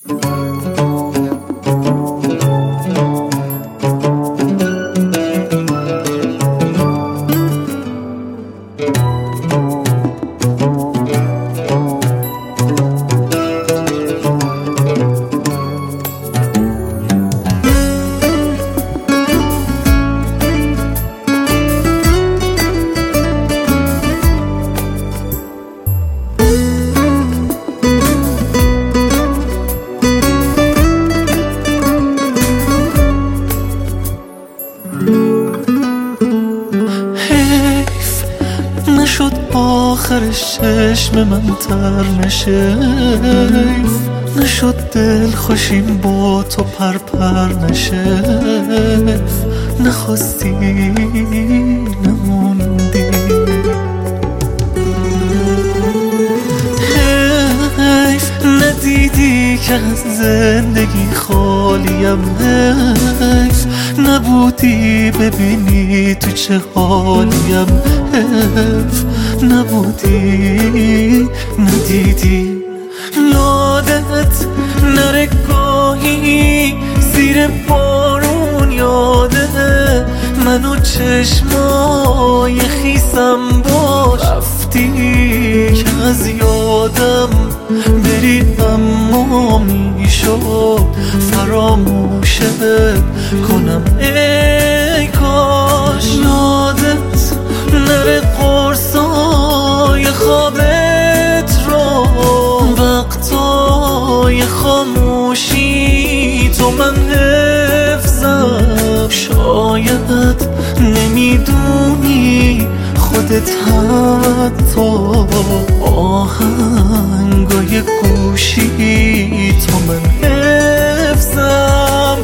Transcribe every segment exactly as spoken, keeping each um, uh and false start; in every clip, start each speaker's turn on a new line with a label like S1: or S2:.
S1: نشد آخرش چشم من تر نشیف، نشد دل خوشیم با تو پر پر نشیف، نخواستی نموندی. حیف ندیدی که از زندگی خالیم، حیف نبودی ببینی تو چه حالیم، حیف نبودی ندیدی. یادت نره گاهی زیر بارون، یاده منو چشمای خیسم باش، رفتی که از یادم بری اما میشد فراموشت کنم. ای کاش یادت نره قرصای خوابت رو، وقتای خاموشی تو من حفظم. شاید نمیدونی خودت حتی آهنگای گوشی تو من حفظم.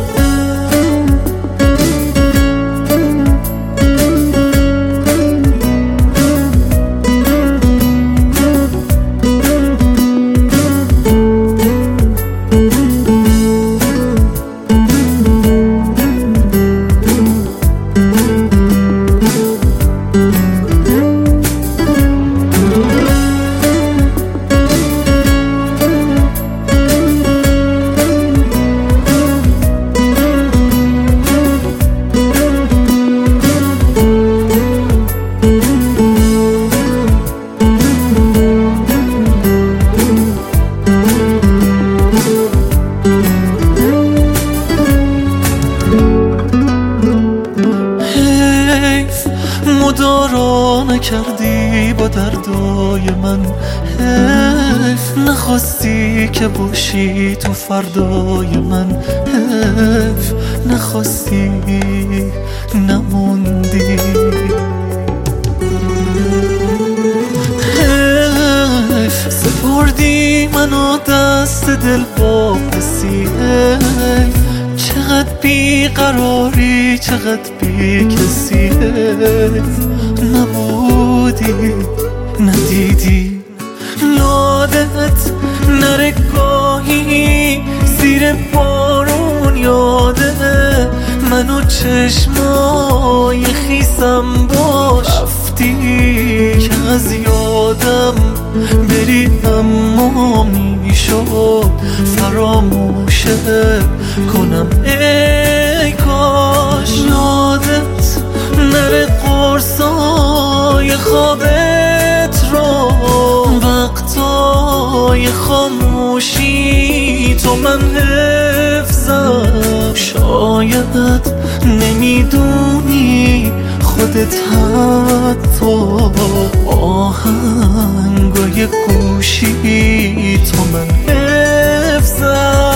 S1: مدارا نکردی با دردای من، حیف نخواستی که باشی تو فردای من، حیف نخواستی نموندی. حیف سپردی منو دست دل با پسی، حیف چقدر بیقراری چقدر بی کسی، نبودی ندیدی. یادت نره گاهی زیر بارون، یاده منو چشمای خیسم باش، رفتی که از یادم بری اما میشد فراموشت کنم. ای کاش یادت نره قرصای خوابت رو، وقتای خاموشی تو من حفظم. شاید نمیدونی خودت حتی آهنگای گوشی تو من حفظم.